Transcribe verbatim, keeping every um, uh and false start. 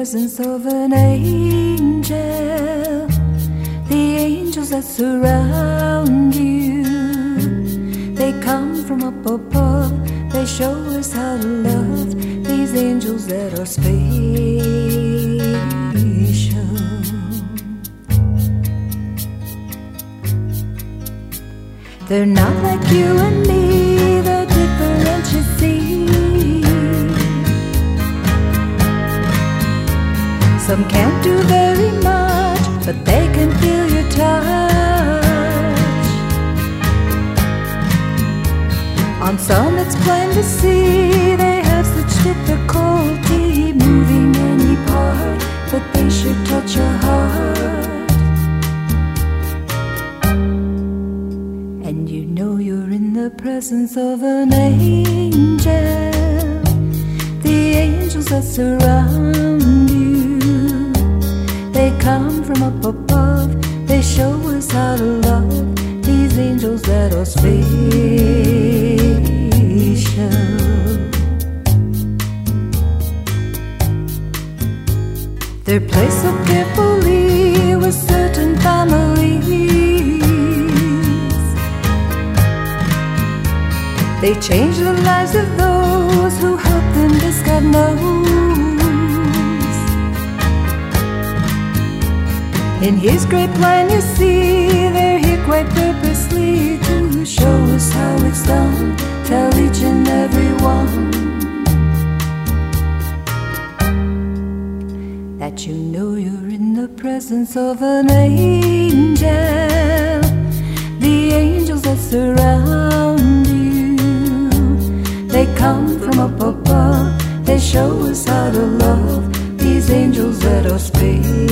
presence of an angel. The angels that surround you, they come from up above. They show us how to love. These angels that are special. They're not like you and me, they're different, you see. Some can't do very much, but they can feel your touch. On some it's plain to see they have such difficulty moving any part, but they should touch your heart. And you know you're in the presence of an angel. The angels that surround you, they come from up above. They show us how to love. These angels that are special. They're placed so carefully with certain families. They change the lives of those who help them, this God knows. In His great plan, you see, they're here quite purposely to show us how it's done. Tell each and every one that you know you're in the presence of an angel. The angels that surround you, they come from up above. They show us how to love. These angels that are special.